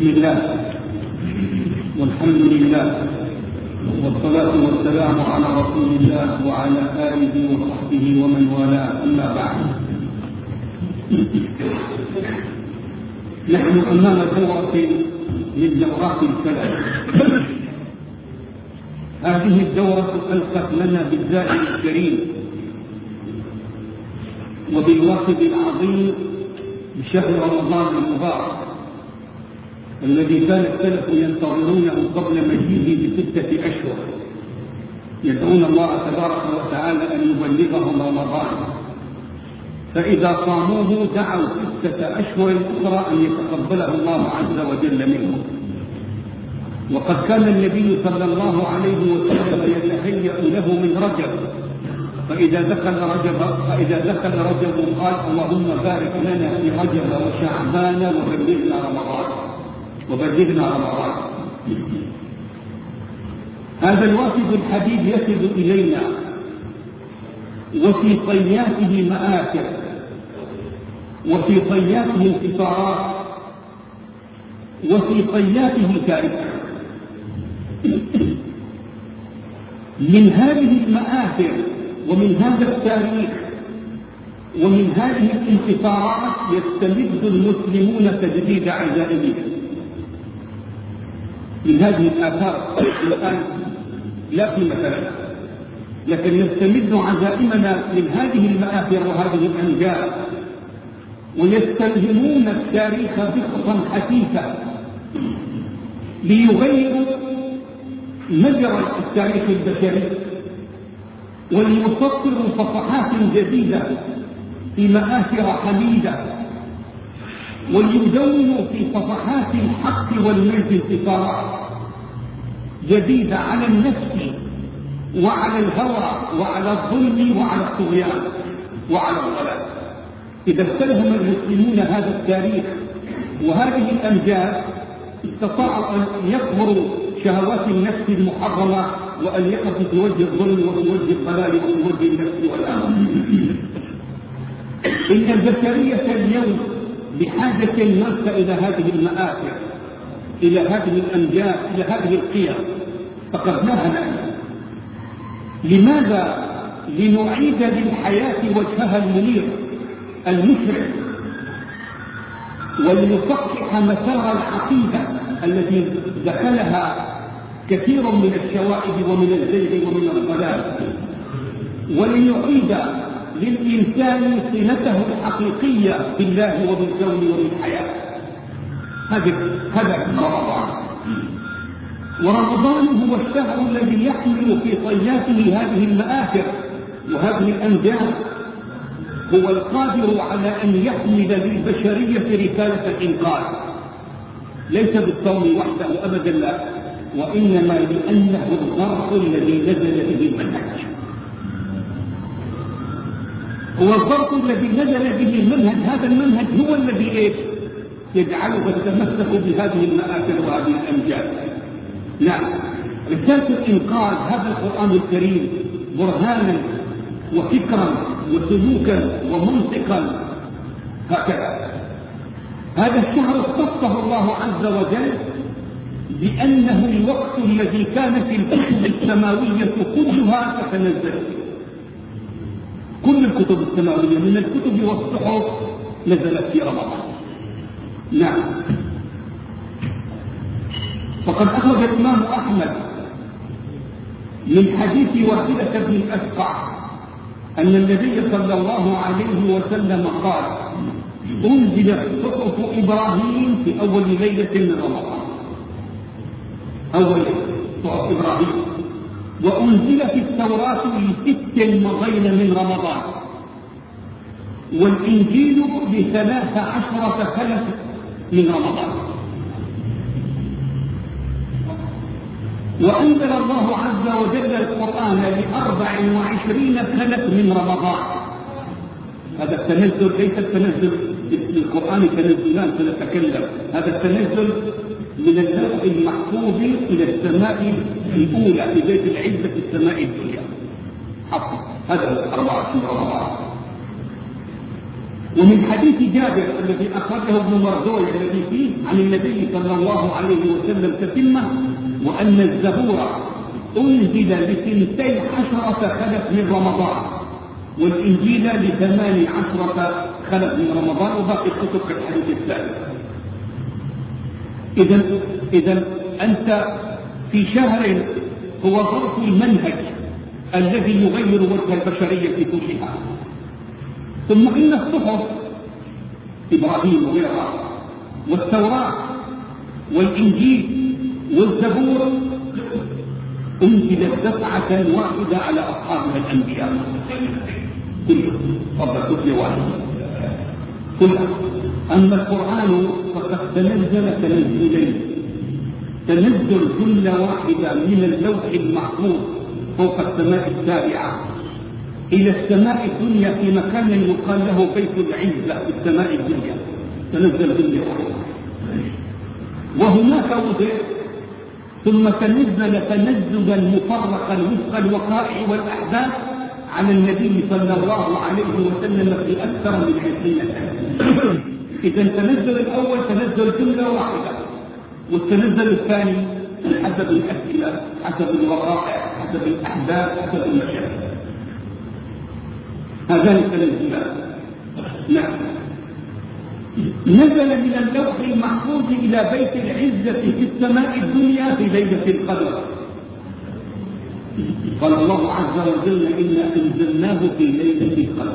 بسم الله والحمد لله والصلاة والسلام على رسول الله وعلى آله وصحبه ومن والاه، أما بعد. نحن أمام دورة من دورات السلف. هذه الدورة ألقت لنا بالزائر الكريم وبالواقب العظيم بشهر رمضان المبارك الذي كان السلف ينتظرونه قبل مجيئه ب6 أشهر، يدعون الله تبارك وتعالى أن يبلغهم رمضان، فإذا صاموه دعوا 6 أشهر أخرى أن يتقبله الله عز وجل منهم. وقد كان النبي صلى الله عليه وسلم يتهيأ له من رجب، فإذا دخل رجب قال: اللهم بارك لنا في رجب وشعبان وبلغنا رمضان. هذا الوافد الحديث يصل إلينا وفي طياته مآثر وفي طياته انتصارات وفي طياته تاريخ. من هذه المآثر ومن هذا التاريخ ومن هذه الانتصارات يستمد المسلمون تجديد عزائمهم. من هذه الآثار الآن لا قيمة لها، لكن يستمد عزائمنا من هذه المآثر وهذه الأنجاز، ويستلهمون التاريخ بخطا حثيثة ليغيروا مجرى التاريخ البشري، وليسطروا صفحات جديدة في مآثر حميدة، وليدونوا في صفحات الحق والمجد انتصارات جديدة على النفس وعلى الهوى وعلى الظلم وعلى الطغيان وعلى الضلال. إذا استلهم المسلمون هذا التاريخ وهذه الأنجاز استطاعوا أن يقهروا شهوات النفس المحرمة، وأن يقفوا في وجه الظلم وفي وجه الضلال وفي وجه النفس والأمر. إن البشرية اليوم بحاجة ماسة إلى هذه المآثر، إلى هذه الأنجاز، إلى هذه القيم فقدناها نحن. لماذا؟ لنعيد للحياة وجهها المنير المشرق، ولنصحح مسار العقيدة التي دخلها كثير من الشوائب ومن الزيغ ومن الضلال، ولنعيد للإنسان صلته الحقيقية بالله وبالكون وبالحياة. هذا رمضان. ورمضان هو الشهر الذي يحمل في طياته هذه المآثر وهذه الأنجاز، هو القادر على أن يحمل للبشرية رسالة الإنقاذ، ليس بالصوم وحده أبدا لا، وإنما لأنه الظرف الذي نزل به المنهج. هو الظرف الذي نزل به المنهج. هذا المنهج هو الذي يجعله يتمسك بهذه المآثر وهذه الأنجاز. نعم، رسالة الإنقاذ هذا القرآن الكريم برهانا وفكرا وسلوكا ومنطقا هكذا. هذا الشهر اختصه الله عز وجل بأنه الوقت الذي كانت الكتب السماوية كلها تتنزل. كل الكتب السماوية من الكتب والصحف نزلت في رمضان. نعم، فقد أخرج الإمام أحمد من حديث واحدة بن الأسقع أن النبي صلى الله عليه وسلم قال: أنزلت صحف إبراهيم في أول ليلة من رمضان. أول صحف إبراهيم. وأنزلت التوراة ل6 مضين من رمضان، والإنجيل ل13 سنة من رمضان. وأنزل الله عز وجل القرآن ل24 سنة من رمضان. هذا التنزل ليس التنزل للقرآن تنزلان سنتكلم، هذا التنزل من اللوح المحفوظ إلى السماء الأولى، في بيت العزة في السماء الدنيا. حفظ هذا 24 رمضان. ومن حديث جابر الذي أخرجه ابن مردويه الذي فيه عن النبي صلى الله عليه وسلم تتمه: وأن الزبور أنزل ل12 خلف من رمضان، والإنجيل ل18 خلف من رمضان، وباقي الكتب في الحديث الثالث. إذا أنت في شهر هو ظرف المنهج الذي يغير وجه البشرية كلها. ثم إن الصحف إبراهيم وغيرها والتوراة والإنجيل والزبور أنزلت دفعة واحدة على أصحابها الأنبياء كلهم قبل كل واحد كلها. أما القرآن فقد تنزل تنزلين: تنزل كل واحدة من اللوح المحفوظ فوق السماء السابعة إلى السماء الدنيا في مكان يقال له بيت العزة في السماء الدنيا، تنزل كل واحدة. وهناك وضع ثم تنزل تنزلا مفرقا وفق الوقائع والأحداث على النبي صلى الله عليه وسلم في أكثر من 20 سنة. إذا التنزل الأول تنزل جملة واحدة، والتنزل الثاني حسب الأسئلة، حسب الوقائع، حسب الأحداث، حسب المشاكل. هذان التنزلات. نعم. نزل من اللوح المحفوظ إلى بيت العزة في السماء الدنيا في ليلة القدر. قال الله عز وجل: إنا أنزلناه في ليلة القدر.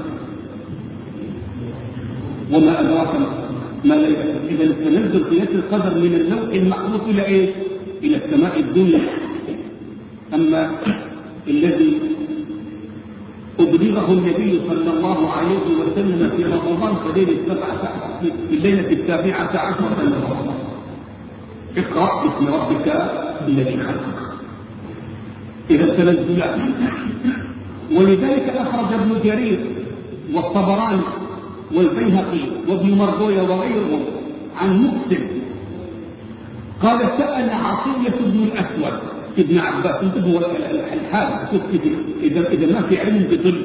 وما أدراك ما ليلة. إذا التنزل في ليلة القدر من اللوح المحفوظ إلى إيه؟ إلى السماء الدنيا. أما الذي أبلغه النبي صلى الله عليه وسلم في رمضان في الليلة 17 من رمضان: اقرأ باسم ربك الذي خلق. إذا التنزلات. ولذلك أخرج ابن جرير والطبراني والبيهقي وابن مردويه وغيرهم عن مقسم قال: سأل عطية بن الأسود ابن عباس. انتبهوا الحال، إذا ما في علم بظل.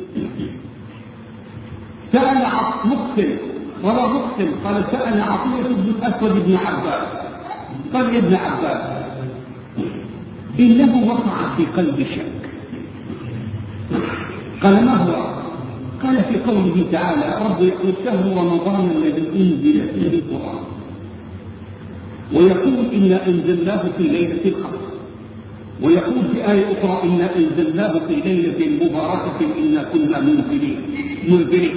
سأل مقسم قال: سأل عطية بن الأسود ابن عباس قال: يا ابن عباس، إنه وقع في قلبي شك. قال: ما هو؟ قال: في قوله تعالى: رب يقول: شهر رمضان الذي أنزل فيه القرآن، ويقول: إنا أنزلناه في ليلة القدر، ويقول في آية أخرى: إنا أنزلناه في ليلة مباركة إنا كنا منذرين.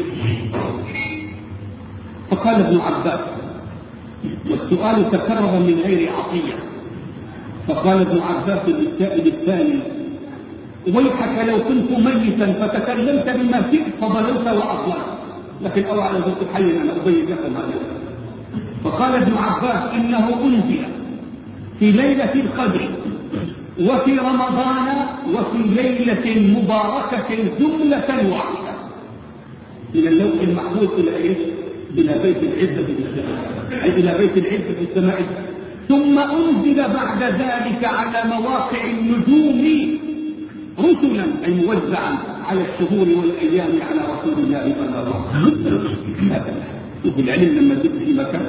فقال ابن عباس، والسؤال تكرر من غير عطية، فقال ابن عباس للسائل الثاني: ويحك لو كنت ميتا فتكلمت بما شئت فضللت وأطلعت، لكن الله على ذلك حي أنا أبين لكم هذا. فقال ابن عباس: إنه أنزل في ليلة القدر وفي رمضان وفي ليلة مباركة جملة واحدة من اللوح المحفوظ إلى إيه؟ إلى بيت العزة في السماء، أي إلى بيت العزة في السماء. ثم أنزل بعد ذلك على مواقع النجوم رسلا، أي موزعا على الشهور والأيام على رسول الله صلى الله عليه وسلم. شوف العلم لما تبقى في مكان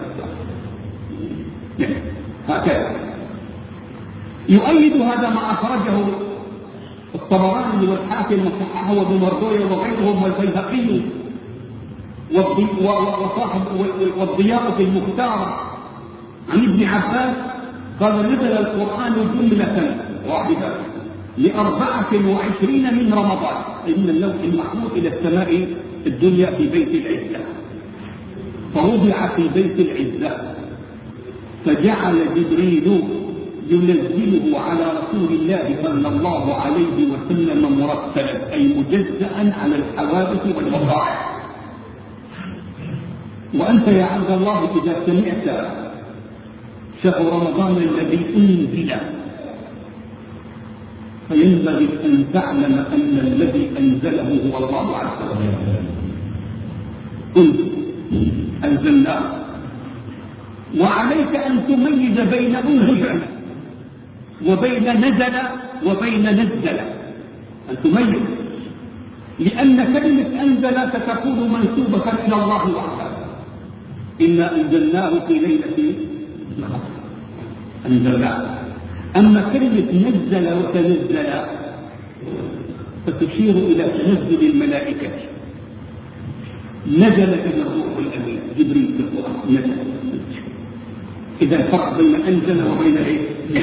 هكذا. يؤيد هذا ما أخرجه الطبراني والحاكم وصححه وابن مردويه وغيرهم والبيهقي وصاحب والضياء في المختار عن ابن عباس قال: نزل القرآن جملة واحدة ل24 من رمضان، أي من اللوح المحفوظ إلى السماء الدنيا في بيت العزة، فوضع في بيت العزة، فجعل جبريل ينزله على رسول الله صلى الله عليه وسلم مرتلا، أي مجزأ على الحوادث والوقائع. وأنت يا عبد الله إذا سمعت شهر رمضان الذي أنزل فينبغي أن تعلم أن الذي أنزله هو الله عز وجل. أنزلناه، وعليك أن تميز بين أنزل وبين نزل وبين نزل، أن تميز. لأن كلمة أنزل ستكون منسوبة إلى الله وحده. إنا أنزلناه في ليلة القدر، أنزلناه. أما كلمة نزل وتنزل فتشير إلى تنزل الملائكة. نزل به الروح الأمين جبريل في القرآن، نزل. إذا الفرق بين أنزل وبين إيه؟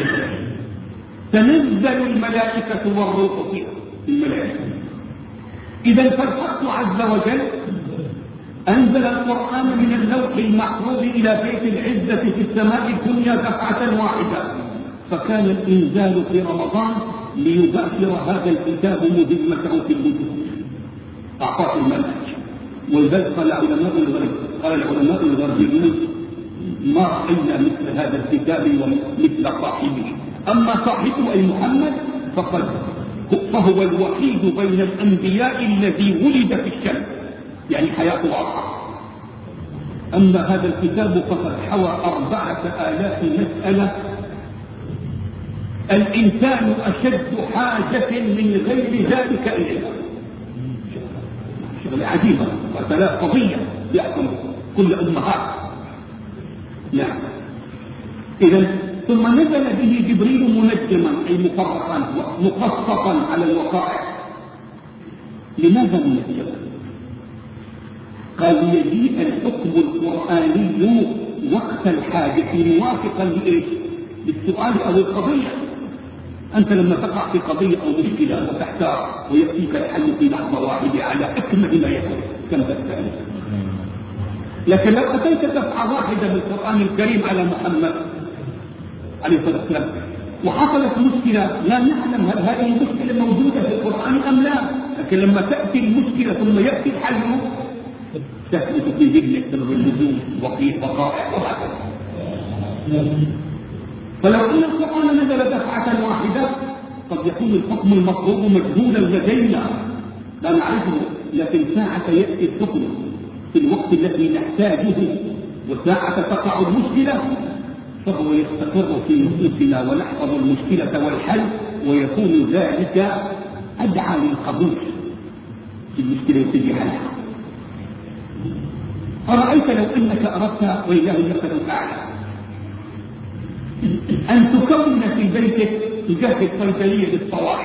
تنزل الملائكة والروح فيها، الملائكة. إذا فالحق عز وجل أنزل القرآن من اللوح المحفوظ إلى بيت العزة في السماء الدنيا دفعة واحدة، فكان الإنزال في رمضان ليباشر هذا الكتاب مهمته في الوجود، أعطاه المنهج. ولذلك قال العلماء الغربيون ما رأينا مثل هذا الكتاب ومثل صاحبه. أما صاحبه أي محمد فهو الوحيد بين الأنبياء الذي ولد في الشمس، يعني حياته واضحة. أما هذا الكتاب فقد حوى 4000 مسألة الإنسان أشد حاجة من غير ذلك إليها. شغلة عجيبة، 4000 قضية يحكم كل أمهات. نعم. إذا ثم نزل به جبريل منجما أي مفرقا مقصصا على الوقائع. لماذا منجما؟ قال يجيء الحكم القرآني وقت الحاجة موافقا لإيش؟ للسؤال أو القضية. أنت لما تقع في قضية أو مشكلة وتحتار ويأتيك الحل في لحظة واحدة على أكمل ما يكون كم تستأنس. لكن لو أتيت دفعة واحدة بالقرآن الكريم على محمد عليه الصلاة والسلام وحصلت مشكلة لا نعلم هل هذه المشكلة موجودة في القرآن أم لا، لكن لما تأتي المشكلة ثم يأتي الحل تثبت في ذهنك بالرجوم وقائع وهكذا. فلو أن القرآن نزل دفعة واحدة قد يكون الحكم المطلوب مجهولا لدينا لا نعرفه، لكن ساعة يأتي الحكم في الوقت الذي نحتاجه وساعة تقع المشكلة فهو يستقر في نفوسنا ونحفظ المشكلة والحل، ويكون ذلك أدعى للقبول في المشكلة وتجي حلها. أرأيت لو أنك أردت ولله المثل الأعلى أن تكون في بيتك تجهز صيدلية للطوارئ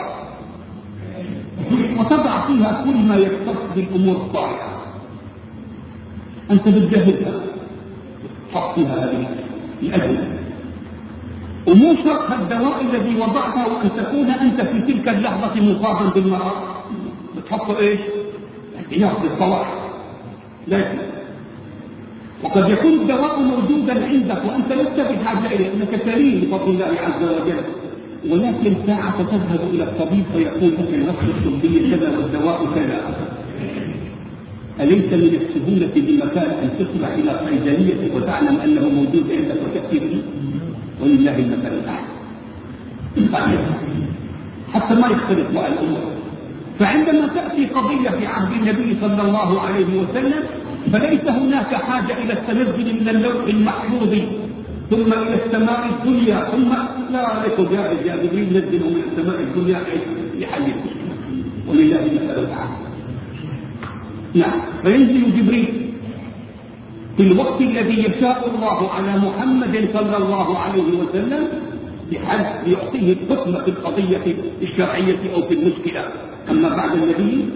وتضع فيها كل ما يختص بالأمور الطارئة، أنت بتجهزها تحط فيها هذه الأدوية ومو شرط الدواء الذي وضعته وأن تكون أنت في تلك اللحظة مصابا بالمرض بتحط إيش؟ احتياط للطوارئ. لكن وقد يكون الدواء موجودا عندك وأنت لست بحاجة إليه، أنك كريم بفضل الله عز وجل، ولكن ساعة تذهب إلى الطبيب فيقول لك الوصفة الطبية كذا والدواء كذا. أليس من السهولة بمكان أن تصبح إلى صيدلية وتعلم أنه موجود عندك وتأتي به؟ ولله المثل الأعلى. حتى ما يختلف مع الأمور. فعندما تأتي قضية في عهد النبي صلى الله عليه وسلم فليس هناك حاجة إلى التنزل من اللوح المحفوظ ثم إلى السماء الدنيا ثم لا لك جاهز يا جبريل نزله من السماء الدنيا لحل المشكلة. ولله المثل الأعلى. نعم. فينزل جبريل في الوقت الذي يشاء الله على محمد صلى الله عليه وسلم بحل يعطيه الحكم في القضية الشرعية أو في المشكلة. أما بعد النبي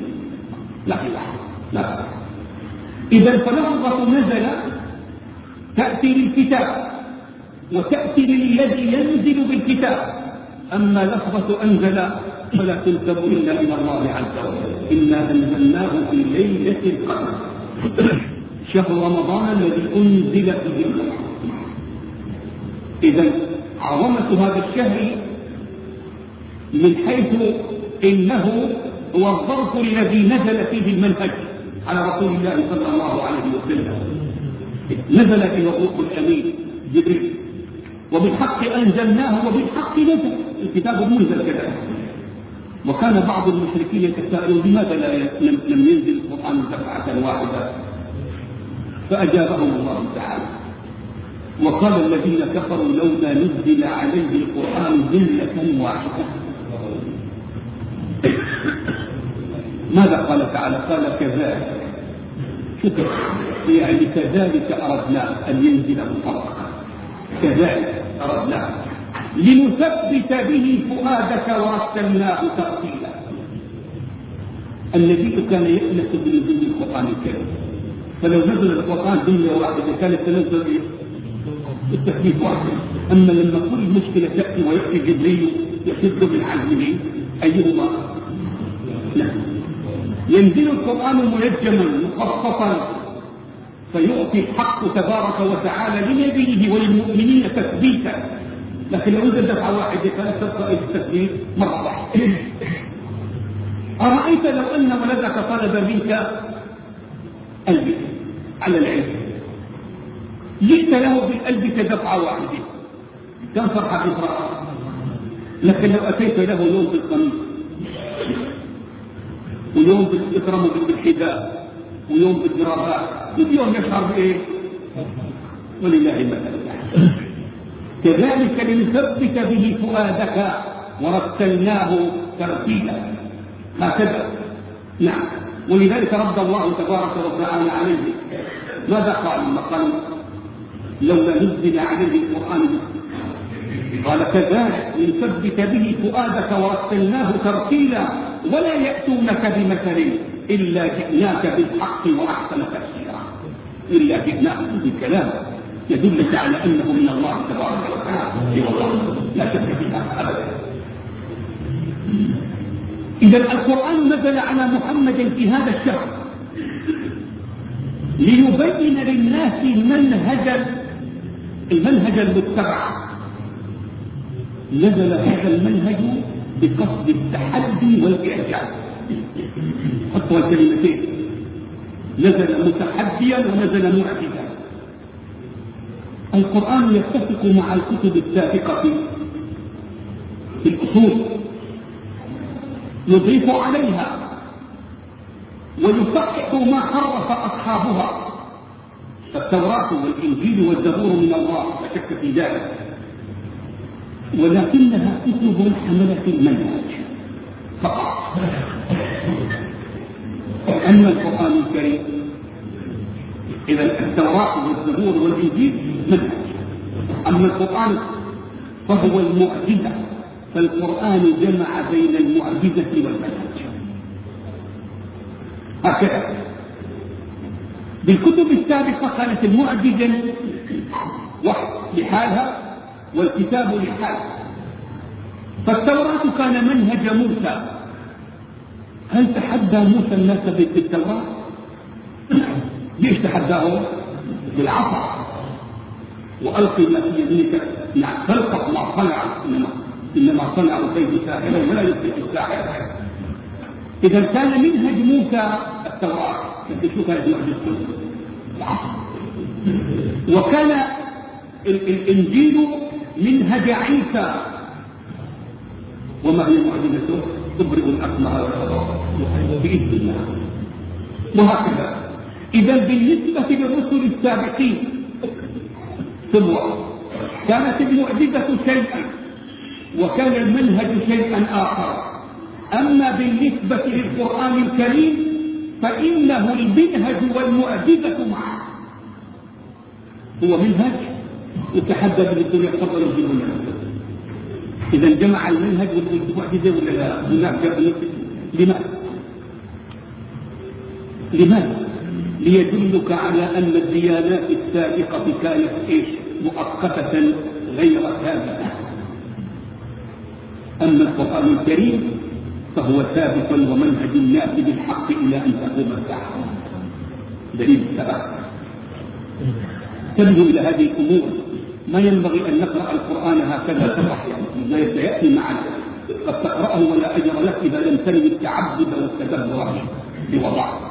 لا. إذا فلفظة نزل تأتي للكتاب وتأتي للذي ينزل بالكتاب، أما لفظة أنزل فلا تنسب إلا إلى الله عز وجل. إنا أنزلناه في ليلة القدر شهر رمضان الذي أنزل فيه القرآن. إذا عظمة هذا الشهر من حيث إنه هو الظرف الذي نزل فيه المنهج على رسول الله صلى الله عليه وسلم. نزل به الروح الأمين جبريل وبالحق أنزلناه وبالحق نزل الكتاب منزل كذلك. وكان بعض المشركين يتساءلون لماذا لم ينزل القرآن دفعة واحدة؟ فأجابهم الله تعالى وقال الذين كفروا لولا نزل عليه القرآن جملة واحدة. ماذا قال وتعالى قال كذلك. شكرا. يعني كذلك أردنا أن ينزل الفرق، كذلك أردنا لنثبت به فؤادك ورتلناه ترتيلا. النبي كان يأنس بنزول القرآن الكريم، فلو نزل القرآن دنيا واحدة كانت تنزل بالتكليف واحد. أما لما كل مشكلة تأتي ويأتي جبريل يشد من عزمه أيهما؟ لا، ينزل القرآن منجما مخصصا فيؤتي الحق تبارك وتعالى لنبيه وللمؤمنين تثبيتا. لكن لو نزل دفعة واحدة كانت تبقى التثبيت مرة واحدة. أرأيت لو أن ولدك طلب منك ألبس على العلم، جئت له بالألبسة دفعة واحدة كان فرحة إسراء. لكن لو أتيت له يوم بالقميص ويوم بالإكرام بالحذاء ويوم بالجرابات كل يوم يشعر بإيه؟ ولله المثل. كذلك لنثبت به فؤادك ورتلناه ترتيلا. هكذا. نعم. ولذلك رد الله تبارك وتعالى عليه. ماذا قال لما قال لولا نزل عليه القرآن؟ قال كذلك لنثبت به فؤادك ورتلناه ترتيلا ولا يأتونك بمثل إلا جئناك بالحق وأحسن تفسيرا. إلا جئناك بالكلام يدلك على أنه من الله تبارك وتعالى، والله لا شك فيها أبدا. إذا القرآن نزل على محمد في هذا الشهر ليبين للناس المنهج المتبع. نزل هذا المنهج بقصد التحدي والإعجاز. حطوا الكلمتين، نزل متحديا ونزل معجزا. القرآن يتفق مع الكتب السابقة في الأصول، يضيف عليها ويصحح ما حرف أصحابها. التوراة والإنجيل والزبور من الله لا شك في ذلك، ولكنها كتب حملت المنهج فقط. أما القرآن الكريم إذا التوراة والزبور والإنجيل منهج، أما القرآن فهو المعجزة. فالقرآن جمع بين المعجزة والمنهج. هكذا. بالكتب السابقة كانت المعجزة وحي لحالها والكتاب لحاله. فالتوراة كان منهج موسى. هل تحدى موسى الناس بالتوراة؟ ليش تحداهم؟ بالعصا. وألقي ما في يمينك، يعني تلقف ما صنع، إنما صنعوا كيد ساحر ولا يفلح الساحر. إذا كان منهج موسى التوراة، شو كانت معجزته؟ العصا. وكان الإنجيل منهج عيسى. وما هي معجزته؟ تبرئ الأكمه بإذن الله. وهكذا. إذا بالنسبة للرسل السابقين ثم كانت المعجزة شيئا وكان المنهج شيئا آخر. أما بالنسبة للقرآن الكريم فإنه المنهج والمعجزة معا. هو منهج يتحدى بالدنيا تفضل الجنون. إذا جمع المنهج والمعجزة ولا لا؟ لماذا؟ ليدلك على أن الديانات السابقة كانت مؤقتة غير ثابتة. أما القرآن الكريم فهو ثابت ومنهج الناس بالحق إلى أن تقوم الساعة. دليل الثبات. تنظر إلى هذه الأمور. ما ينبغي أن نقرأ القرآن هكذا صبح، لا يأتي معنا. قد تقرأه ولا أجر لك إذا لم تنوي التعبد والتدبر بوضعه.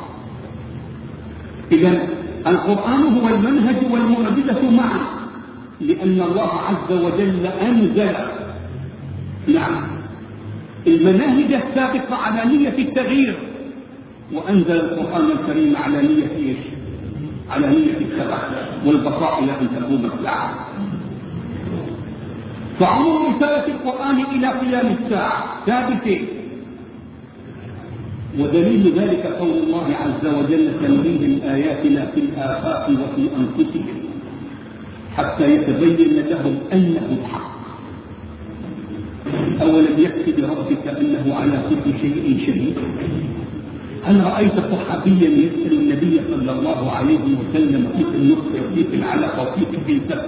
إذا القرآن هو المنهج والمعجزة معا، لأن الله عز وجل أنزل المناهج السابقة على نية التغيير، وأنزل القرآن الكريم على نية على نية الثبات والبقاء إلى أن تقوم الساعة. فعمر رسالة القرآن إلى قيام الساعة ثابتين، ودليل ذلك قول الله عز وجل: سنريهم آياتنا في الآفاق وفي أنفسهم حتى يتبين لهم أنه الحق. أولم يكف بربك أنه على كل شيء شهيد؟ هل رأيت صحابيا يسأل النبي صلى الله عليه وسلم كيف النصر وكيف العلقة وكيف الفرق؟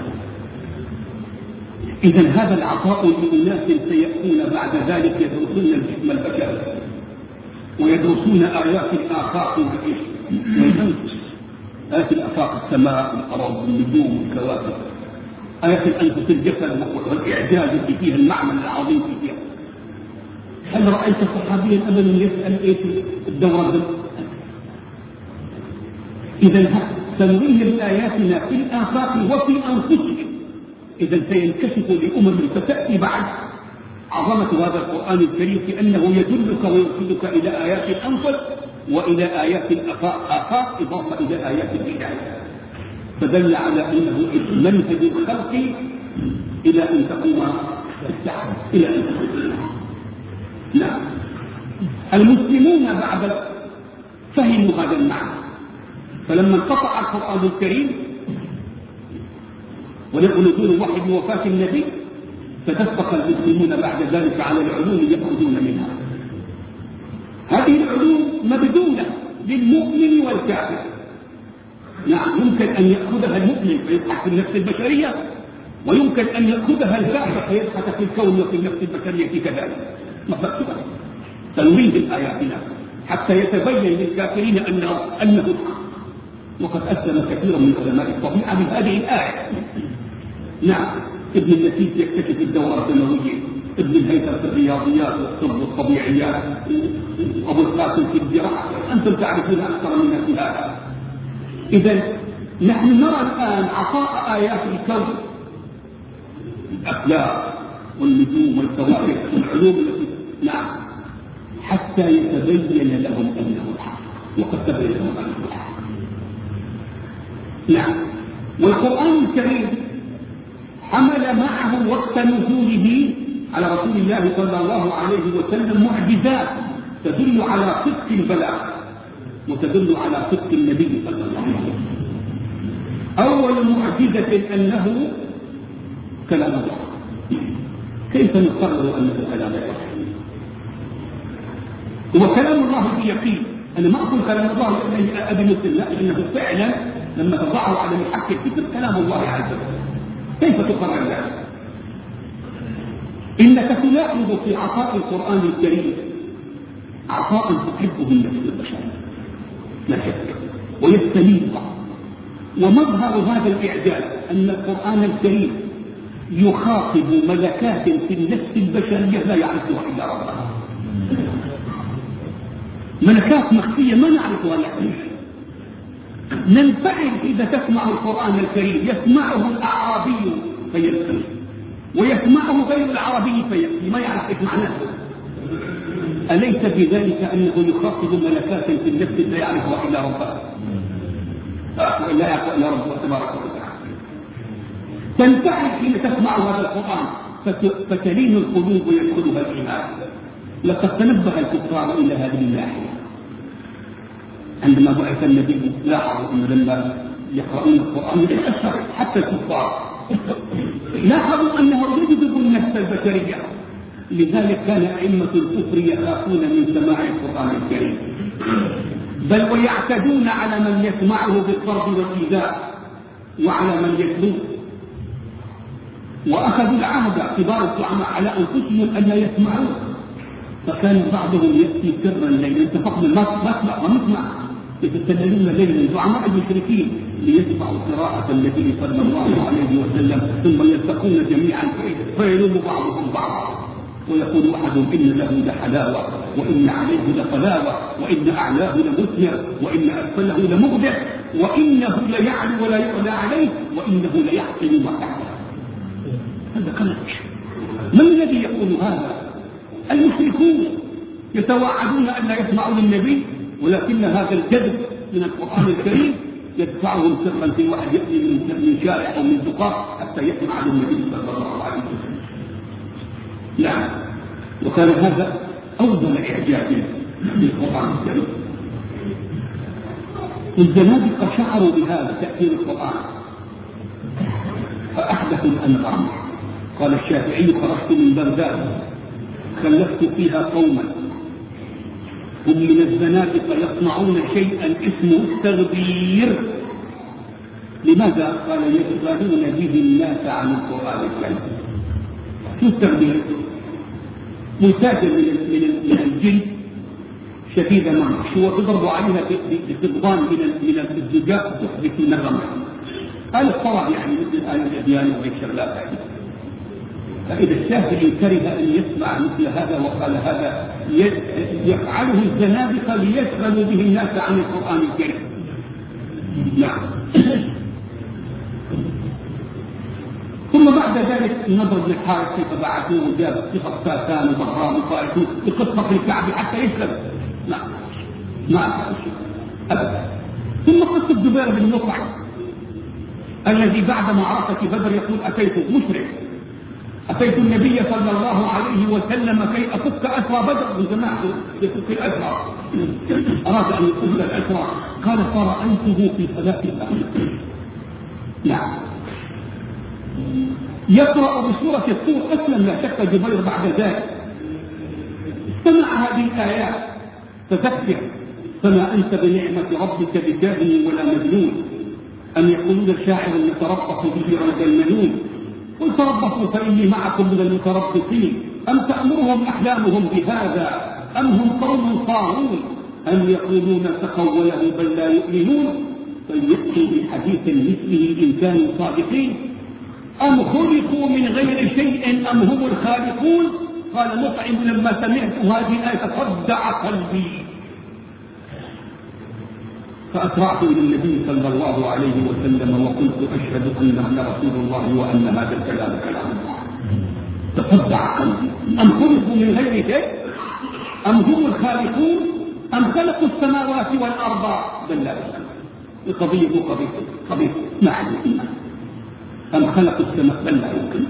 إذا هذا العطاء لأناس سيأتون بعد ذلك يدرسون الجسم البشري ويدرسون آيات الآفاق والأنفس، آيات الآفاق السماء والأرض والنجوم والكواكب، آيات الأنفس الجسد والإعجاز اللي فيها المعنى العظيم فيها. هل رأيت صحابيا أبدا يسأل إيه الدورة؟ إذا سنريهم آياتنا في الآفاق وفي أنفسهم. إذا سينكشف لأمم فتأتي بعد عظمة هذا القرآن الكريم في أنه يدلك ويرشدك إلى آيات الأنفس وإلى آيات الآفاق إضافة إلى آيات الهداية، فدل على أنه منهج الخلق إلى أن تقوم الساعة، إلى أن تقوم الساعة. لا، المسلمون بعد فهموا هذا المعنى، فلما انقطع القرآن الكريم ونزول الوحي بوفاة النبي فتسبق المسلمون بعد ذلك على العلوم يأخذون منها. هذه العلوم مبذولة للمؤمن والكافر. نعم، يمكن أن يأخذها المؤمن فيبحث في النفس البشرية، ويمكن أن يأخذها الكافر فيبحث في الكون وفي النفس البشرية كذلك. مفهوم؟ تنويه آياتنا حتى يتبين للكافرين أنه الحق. وقد أسلم كثير من علماء الطبيعة بهذه الآية. نعم، ابن النسيج يكتشف الدورة الدموية، ابن الهيثم في الرياضيات والطب والطبيعيات، وابو القاسم في الزراعة. أنتم تعرفون أكثر منا في هذا. إذا نحن نرى الآن عطاء آيات الكون، الأفلاك والنجوم والكواكب والعلوم التي نعم حتى يتبين لهم أنه الحق، وقد تبين لهم أنه الحق. نعم، والقرآن الكريم حمل معه وقت نزوله على رسول الله صلى الله عليه وسلم معجزات تدل على صدق البلاغ وتدل على صدق النبي صلى الله عليه وسلم. أول معجزة أنه كلام الله. كيف نقرر أنه كلام الله؟ هو كلام الله بيقين. أنا ما أقول كلام الله لأنه أبي مسلم، لا، إنه فعلا لما تضعه على محك الفكر كلام الله عز وجل. كيف تقرر ذلك؟ إنك تلاحظ في عطاء القرآن الكريم عطاء تحبه النفس البشرية لا شك ويستميتها. ومظهر هذا الإعجاز أن القرآن الكريم يخاطب ملكات في النفس البشرية لا يعرفها إلا ربها، ملكات مخفية ما نعرفها نحن. ننفعل إذا تسمع القرآن الكريم، يسمعه الأعرابي فيبكي ويسمعه غير العربي فيبكي، ما يعرف إيش معناه. أليس بذلك أنه يخاطب ملكات في النفس لا يعرفها إلا ربها، لا يعرف إلا ربها تبارك وتعالى. تنفعل حين تسمع هذا القرآن فتلين القلوب ويدخلها الإيمان. لقد تنبه الكفار إلى هذه الناحية عندما بعث النبي. لاحظوا أنه لما يقرؤون القرآن يتأثر حتى الكفار، لاحظوا أنه يجذب النفس البشرية. لذلك كان أئمة الكفر يخافون من سماع القرآن الكريم، بل ويعتدون على من يسمعه بالضرب والإيذاء وعلى من يتلوه. وأخذوا العهد كبار الزعماء على أنفسهم أن لا يسمعوه، فكان بعضهم يأتي سرا ليلا، اتفقنا ما نسمع، يتسللون ليلا زعماء المشركين ليسمعوا قراءة النبي صلى الله عليه وسلم، ثم يلتقون جميعا فيلوم بعضهم بعضا ويقول أحدهم إن له لحلاوة وإن عليه لطلاوة وإن أعلاه لمثمر وإن أسفله لمغدر وإنه ليعلو ولا يعلى عليه وإنه ليحسن ما تحته. هذا كلام. من الذي يقول هذا؟ المشركون يتوعدون أن لا يسمعوا للنبي، ولكن هذا الكذب من القرآن الكريم يدفعهم سرا في واحد يأتي من شارع أو من زقاق حتى يسمع للنبي صلى الله عليه وسلم. لا، وكان هذا أول إعجاز بالقرآن الكريم. الزنادقة شعروا بهذا تأثير القرآن فأحدثوا الأنغام. قال الشافعي: خرجت من بغداد خلفت فيها قوما هم من الزنادقة يصنعون شيئا اسمه التغبير. لماذا؟ قال: يشغلون به الناس عن القرآن الكريم. شو التغبير؟ مساجة من الجلد شديدة منشوة تضرب عليها بقضبان من الزجاج تحدث النغمة. هذا الطرب يعني مثل آل الأديان وغير شغلات هذه. فإذا الشافعي كره أن يسمع مثل هذا وقال هذا يفعله الزنادقة ليشغلوا به الناس عن القرآن الكريم. نعم. ثم بعد ذلك النضر بن الحارث كيف بعثوه وجاب ثقة ساسان وبهرام وطائفون بقصة الكعب حتى يسلم. لا ما أفعل شيء أبدا. ثم قصة جبير بن مطعم الذي بعد معركة بدر يقول: أتيت مشرك، أتيت النبي صلى الله عليه وسلم كي أفك أسرى بدر. من جماعة يفك الأسرى، أراد أن يفك الأسرى. قال: فرأيته في صلاة الله. نعم. يقرأ بسورة الطور أسلم لا شك جبير بعد ذلك. سمع هذه الآيات تذكر: فما أنت بنعمة ربك بكاهن ولا مجنون، أم يقولون الشاعر يتربص به ريب المنون، قل تربصوا فإني معكم من المتربصين، أم تأمرهم أحلامهم بهذا أم هم قوم طاغون، أم يقولون تقوله بل لا يؤمنون، فليأتوا بحديث مثله إن كانوا صادقين، أم خلقوا من غير شيء أم هم الخالقون. قال مطعم: لما سمعت هذه الآية تصدع قلبي، فأسرعت إلى النبي صلى الله عليه وسلم وقلت: أشهد أن رسول الله وأن هذا الكلام كلام الله. تصدع قلبي. أم خلقوا من غير شيء أم هم الخالقون أم خلقوا السماوات والأرض بل لا يشعرون. القضية مو قضية معنى أم خلقوا السماء بل لا يمكن.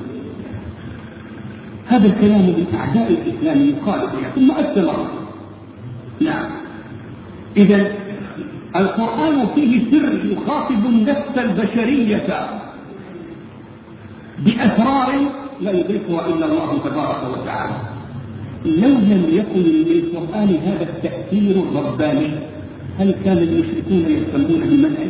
هذا الكلام من أعداء الإسلام يقال ثم أستمر. نعم. إذا القرآن فيه سر يخاطب النفس البشرية بأسرار لا يدركها إلا الله تبارك وتعالى. لو لم يكن للقرآن هذا التأثير الرباني هل كان المشركون يهتمون بمنعه؟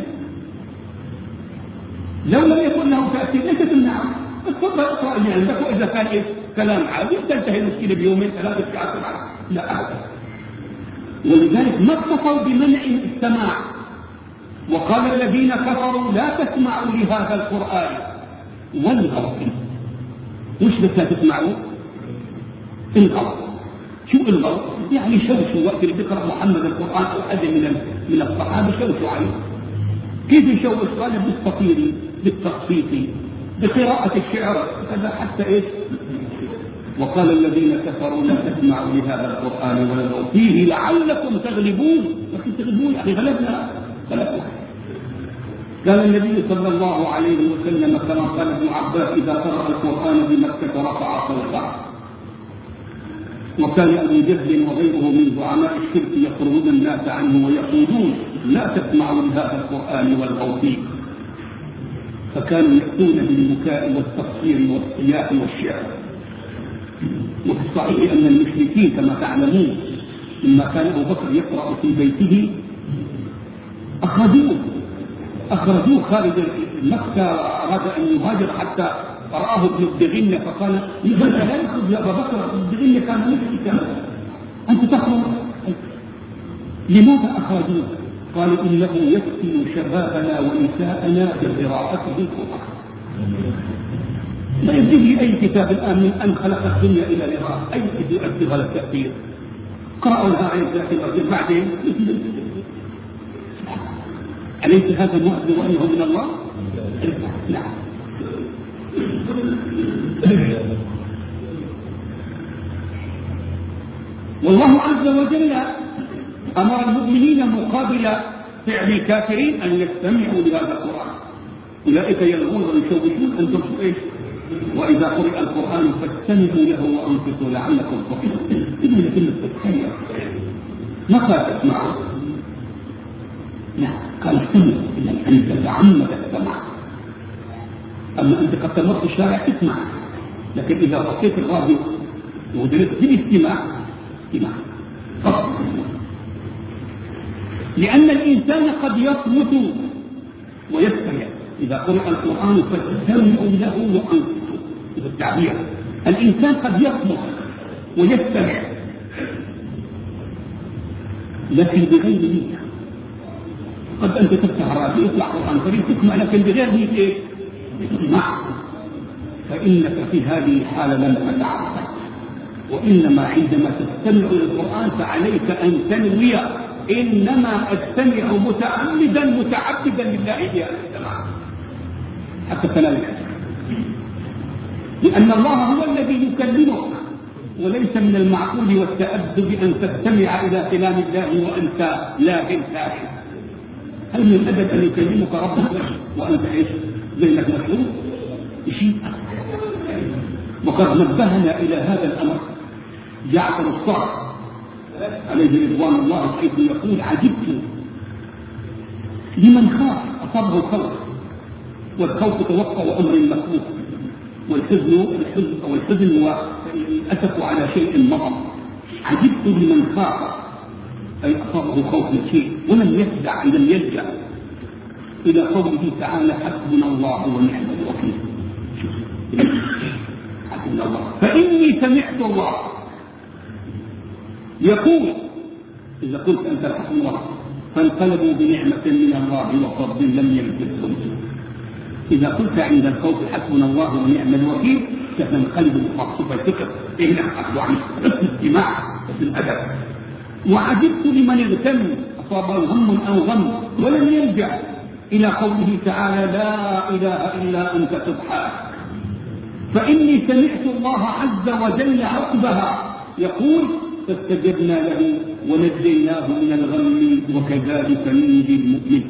لو لم يكن له تأثير ليس تمنعه. تفضل اقرأ اللي عندك، وإذا كان كلام عادي تنتهي المشكلة بيومين ثلاثة ساعات لا أبدا. ولذلك ما اقتصروا بمنع السماع، وقال الذين كفروا لا تسمعوا لهذا القرآن والغوا فيه. مش بس لا تسمعوا، الغوا. شو الغوا؟ يعني شوشوا وقت اللي بيقرأ محمد القرآن أو حد من الصحابة شوشوا عليه. كيف يشوش؟ قال بالتطير بالتصفيق بقراءة الشعر كذا حتى إيش. وقال الذين كفروا لا تسمعوا لهذا القرآن والغوا فيه لعلكم تغلبون. لكن تغلبون يعني غلبنا. قال النبي صلى الله عليه وسلم كما قال ابن عباس: إذا قرأ القرآن بمكة رفع صوته. وكان أبو جهل وغيره من زعماء الشرك يطردون الناس عنه ويقولون: لا تسمعوا لهذا القرآن والغوا فيه. فكانوا يأتون بالبكاء والتصفير والصياح والشعر. وفي الصحيح أن المشركين كما تعلمون لما كان أبو بكر يقرأ في بيته أخرجوه خارج مكة. أراد أن يهاجر حتى رآه ابن الدغنة فقال: لماذا لا يخرج يا أبا بكر؟ الدغنة كان مشركا، أنت تخرج. لماذا أخرجوه؟ قالوا: إنه يفتن شبابنا ونساءنا بقراءته القرآن. ما يجيب لي أي كتاب الآن من أن خلق الدنيا إلى الإراء أي يؤدي غلط التأثير. قرأوا لها عين ذات الأرض بعدين. أليس هذا مؤذن وأنه من الله؟ نعم. والله عز وجل أمر المؤمنين مقابل فعل الكافرين أن يستمعوا لهذا القرآن. أولئك يلغون ويشوشون أنتم إيش؟ وإذا قرئ القرآن فاستمعوا له وأنصتوا لعلكم ترحمون. إنه كلمة تتخيل ما خافت معه، لا قال استمع إنك أنت تعمد السمع. أما أنت قد تمر في الشارع تسمع، لكن إذا حطيت الراديو وجلست في الاستماع فقط. لأن الإنسان قد يصمت ويستمع. إذا قرأ القرآن فاستمعوا له وأنصتوا. إذا التعبير الإنسان قد يصمت ويستمع لكن بغير نية. قد أنت تفتح راديو يطلع قرآن كريم تسمع لكن بغير نية اسمع، فإنك في هذه الحالة لم تتعبد. وإنما عندما تستمع للقرآن فعليك أن تنوي إنما أستمع متعبدا لله بهذا السماع حتى تنال الأجر، لأن الله هو الذي يكلمك، وليس من المعقول والتأدب أن تستمع إلى كلام الله وأنت لاهٍ ساهٍ. هل من الأدب أن يكلمك ربك وأنت إيش؟ ذهنك مشغول شيء. وقد نبهنا إلى هذا الأمر جعفر الصادق عليه رضوان الله، حيث يقول عجبت لمن خاف أصابه الخوف، والخوف توقع أمر مكروه، والحزن والأسف على شيء مضى. عجبت لمن خاف أي أصابه خوف من شيء ولم يلجأ إلى قوله تعالى حسبنا الله ونعم الوكيل. حسبنا الله. فإني سمعت الله يقول إذا قلت أنت الحسن الله فانقلبوا بنعمة من الله وفضل لم يمسسهم. إذا قلت عند الخوف حسبنا الله ونعم الوكيل ستنقلب بخصوص الفكر إلى أخذ عن الاستماع في الأدب. وعجبت لمن اغتم أصابه هم أو غم ولم يرجع إلى قوله تعالى لا إله إلا أنت سبحانك. فإني سمعت الله عز وجل عقبها يقول فاستجبنا له ونجيناه من الغم وكذلك ننجي المؤمن.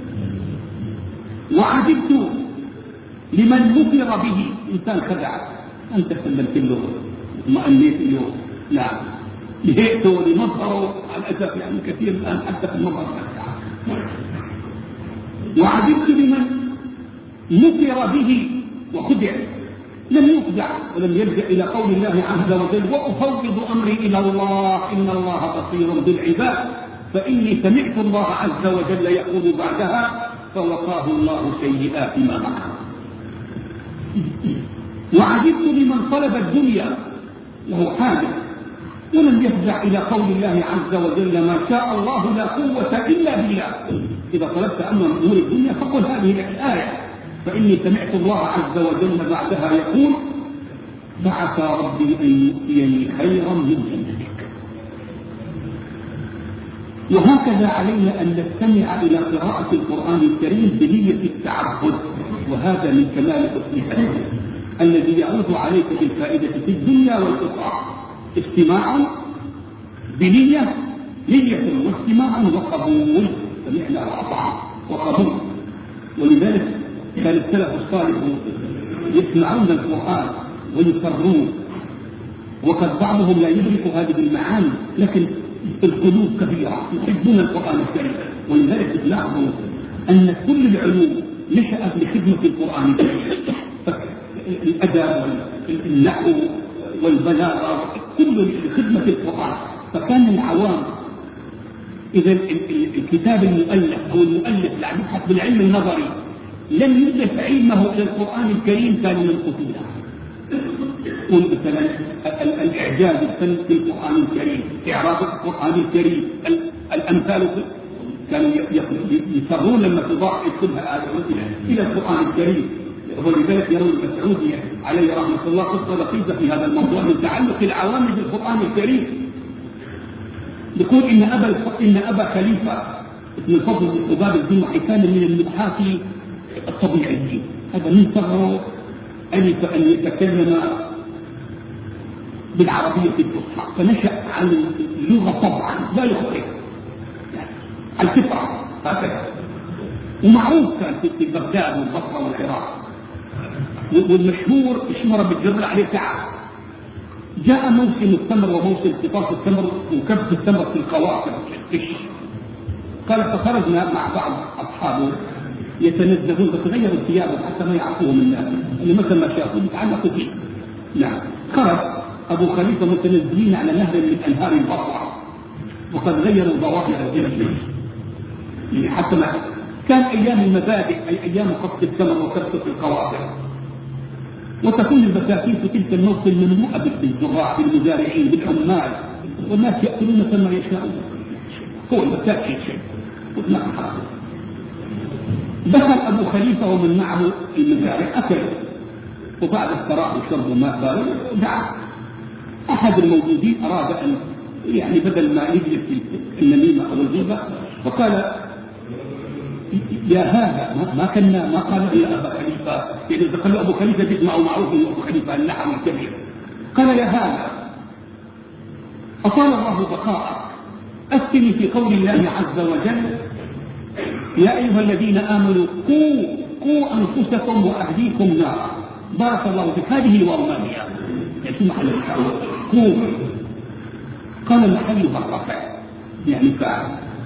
وعجبت لمن مكر به إنسان خدعك، أنت سلمت له ومأنيت له، لا لهيئته لمظهره على الأسف يعني كثير الآن حتى في المظهر خدعك. وعجبت لمن مكر به وخدع لم يخدع ولم يلجأ إلى قول الله عز وجل وأفوض أمري إلى الله إن الله بصير بالعباد. فإني سمعت الله عز وجل يقول بعدها فوقاه الله سيئات ما معه. وعجبت لمن طلب الدنيا له حاجة ولم يفزع إلى قول الله عز وجل ما شاء الله لا قوة إلا بالله. إذا طلبت أمر من أمور الدنيا فقل هذه الآية فإني سمعت الله عز وجل بعدها يقول فعسى ربي أن يؤتيني خيرا من جنتك. وهكذا علينا أن نستمع إلى قراءة القرآن الكريم بنية التعبد، وهذا من كمال حسن الذي يعود عليك بالفائدة في الدنيا والأخرى. استماع بنية واستماع وقبول، سمعنا وأطعنا وقبول. ولذلك كان السلف الصالح يسمعون القرآن ويسرون، وقد بعضهم لا يدرك هذه المعاني لكن القلوب كبيرة يحبون القرآن الكريم. ولذلك تلاحظوا أن كل العلوم نشأت لخدمة القرآن الكريم، الأدب والنحو والبلاغة كل لخدمة القرآن. فكان العوام إذا الكتاب المؤلف أو المؤلف اللي يبحث بالعلم النظري لم يضف علمه إلى القرآن الكريم كانوا ينقصونه. مثلا الإعجاز في القرآن الكريم، إعراب القرآن الكريم، الأمثال كانوا يصرون لما تضاع يكتبها إلى القرآن الكريم. ولذلك يروي المسعودي عليه رحمة الله قصة لطيفة في هذا الموضوع من تعلق العوام بالقرآن الكريم. يقول إن أبا خليفة ابن الفضل بن حباب الجمحي كان من النبحات الطبيعيين. هذا من صغره ألف أن يتكلم بالعربية الفصحى، فنشأ عن اللغة طبعا لا يخرج الفطرة هكذا. ومعروف كان في بغداد والبصرة والعراق، والمشهور اشمر بالجر عليه تعب جاء موسم التمر وموسم قطاف التمر وكبت التمر في القواقع قال فخرجنا مع بعض أصحابه يتنزهون فتغيروا ثيابهم حتى ما يعرفوهم الناس اللي مثل ما شافوا يتعلقوا فيه. نعم. خرج أبو خليفة متنزهين على نهر من أنهار البصرة وقد غيروا ظواهر الجبل يعني حتى ما كان أيام المبادئ أي أيام قصف التمر وكبت القواقع، وتكون البساتين في تلك الموسم مملوءة بالزراع بالمزارعين بالعمال والناس يأكلون كما يشاءون. هو البساتين شيء دخل أبو خليفة ومن معه المزارع أكل، وبعد الثراء وشرب ماء بارد دعا أحد الموجودين أراد أن يعني بدل ما يجلس في النميمة أو الغيبة فقال يا هذا ما قال يا أبا خليفة، يعني إذا قال أبو خليفة بيسمع معروف من أبو خليفة النحو الكبير. قال يا هذا أطال الله بقاءك أفتني في قول الله عز وجل يا أيها الذين آمنوا قوا أنفسكم وأهليكم نارا. بارك الله في هذه وأمانية يعني محل الحاول قوا. قال محلها الرفع يعني فعل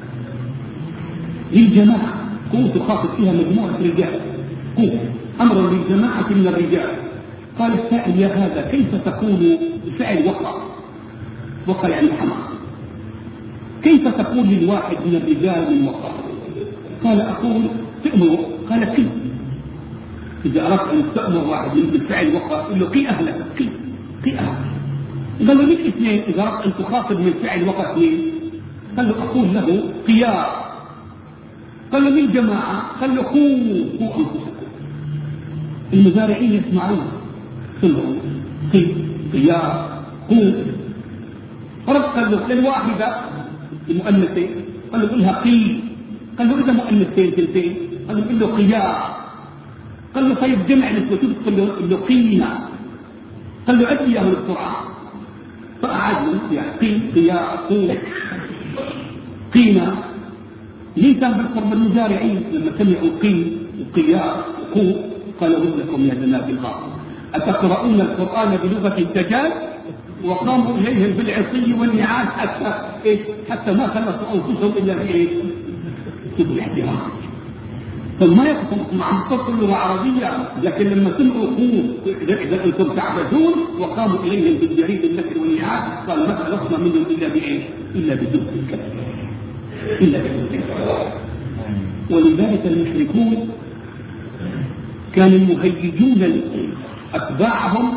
للجماعة قوا تخاطب فيها مجموعة رجال قوا أمر للجماعة من الرجال. قال السائل يا هذا كيف تقول فعل وقع يعني حمق كيف تقول للواحد من الرجال من وقع؟ قال أقول تأمر. قال كي إذا أردت أن تأمر واحد من الفعل وقع قل له قي أهلك قي أهلك. قال له ليش اثنين إذا أردت أن تخاطب من فعل وقع اثنين؟ قال له أقول له قيار. قال له من جماعة؟ قال له قوا أنفسكم. المزارعين يسمعون كلهم قيار قوا. قال له للواحدة المؤنثين قال له قلها قي. قال له إذا مؤنثين ثلثين قال له قل له قيار. قال له طيب جمع للكتب قل له قينا. قال له أدي له القرآن فأعاد يعني قيار قو قينا. ليه كان بالقرب المزارعين لما سمعوا قي وقيار وقو قالوا لكم يا زنادقة أتقرؤون القرآن بلغة الدجال؟ وقاموا إليهم بالعصي والنعاس حتى ما خلصوا أنفسهم إلا في الاحترام. فما يقصد مع مختص اللغة عربية لكن لما سمعوا قو إذا أنتم تعبدون وقاموا إليهم بالجريد النكر والنعاس قالوا ما خلصنا منهم إلا بدون الكلام إلا بدون الكلام. ولذلك المشركون كانوا مهيجون أتباعهم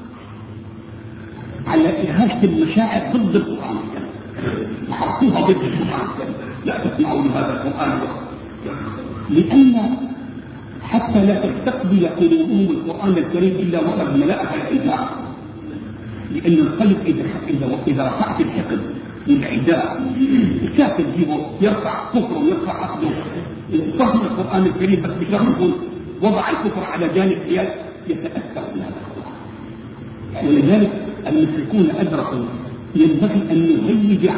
على إرهاش المشاعر ضد القرآن وحرقوها ضد القرآن. لا تسمعوا لهذا القرآن لأن حتى لا تستقبل قلوبهم القرآن الكريم إلا وقد ملأها الحجاب. لأن القلب إذا رفعت الحقد والعداء الكافر يجيبه يرفع كفره ويرفع عقله فهم القرآن الكريم بس بشرط وضع الكفر على جانب يتأثر بهذا القرآن. ولذلك المشركون أدركوا ينبغي أن نهيج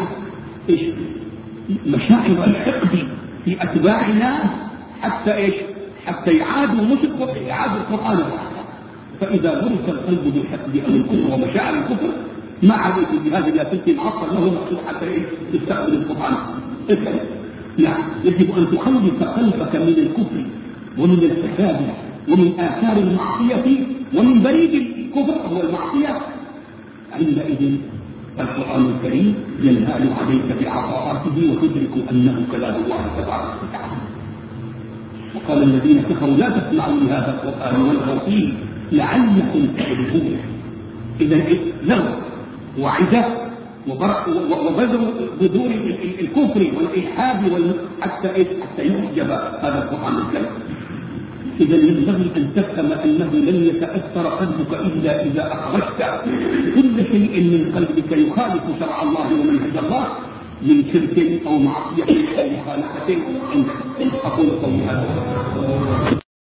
مشاعر الحقد في أتباعنا حتى يعادوا يعادوا القرآن الآخر. فإذا غرس القلب بالحقد أو الكفر ومشاعر الكفر ما عليكم بهذا لا تلقي معصر له مقصود حتى يستقبل القرآن. نعم يجب أن تخلص قلبك من الكفر ومن الفساد ومن آثار المعصية ومن بريد الكفر هو المعصية. عندئذ القرآن الكريم ينهال عليك بعطاءاته وتدرك أنه كلام الله تبارك وتعالى. وقال الذين كفروا لا تسمعوا لهذا القرآن والغوا فيه لعلكم تغلبون. إذا لغو وعداء وبذر بذور الكفر والإلحاد حتى يحجب هذا القرآن الكريم. إذا ينبغي أن تفهم أنه لن يتأثر قلبك إلا إذا أخرجت كل شيء من قلبك يخالف شرع الله ومنهج الله من شرك أو معصية أو مخالفة. أقول قولي هذا.